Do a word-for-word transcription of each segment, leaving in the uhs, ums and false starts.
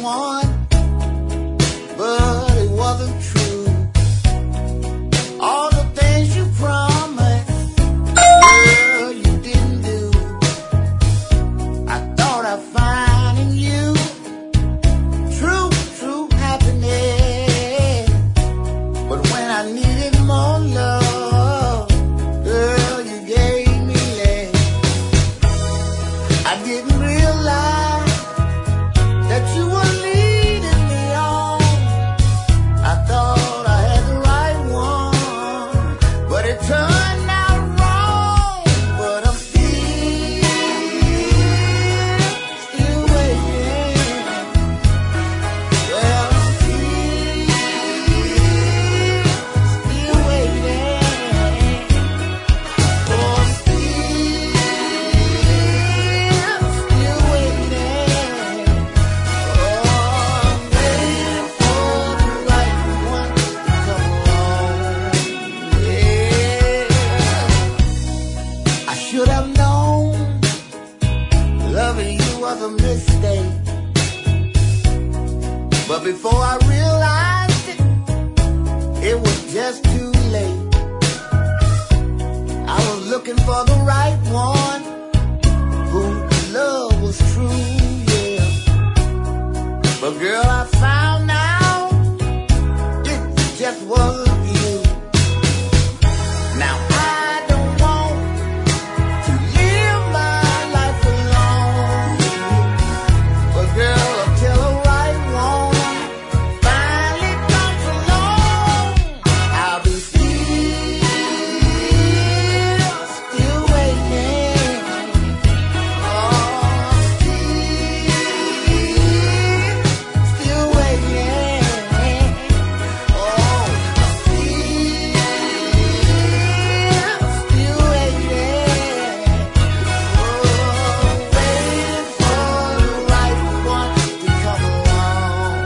one, but it wasn't true. All the things you promised, girl, you didn't do. I thought I'd find in you true, true happiness. But when I needed more love, girl, you gave me less. I didn't realize that you were leading me on. I thought I had the right one, but it turned out wrong. But I'm still, still waiting. Well, I'm still, still waiting. Oh, I'm still, still waiting. Oh, I'm waiting for the right one to come along. Yeah. I should have known loving you was a mistake. But before I realized it, it was just too late. I was looking for the right one, whose love was true, yeah. But girl, I found out it just wasn't you. Now I don't want to live my life alone, but girl, until the right one finally comes along, I'll be still, still waiting. Oh, still, still waiting. Oh, still, still waiting. Oh, waiting for the right one to come along.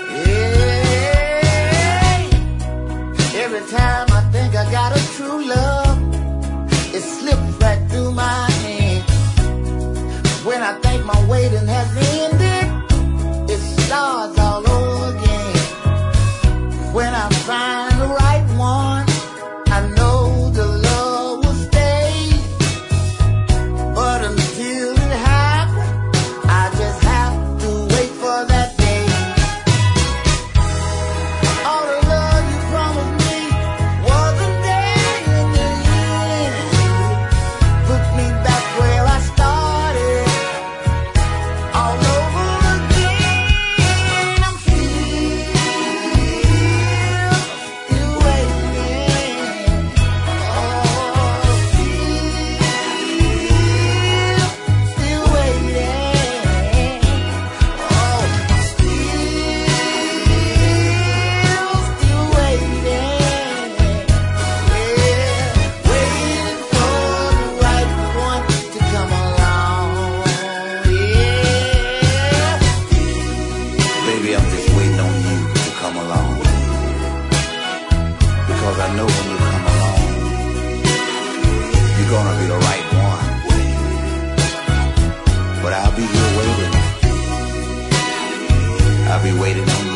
Yeah. Every time I think I got a true love, it slips right through my hand. When I think my waiting has ended, it starts all over again. When I find the right one, I know the love will stay. But until it happens, I just have to wait for that day. All the love you promised me wasn't there in the end. Put me back where I started, all over again. I'm still, still waiting. Oh, still, still waiting. Oh, still, still waiting. Yeah, waiting for the right one to come along. Yeah. Baby, I'm just waiting on you to come along. Because I know when you come along, you're gonna be the right one. But I'll be here waiting. I'll be waiting on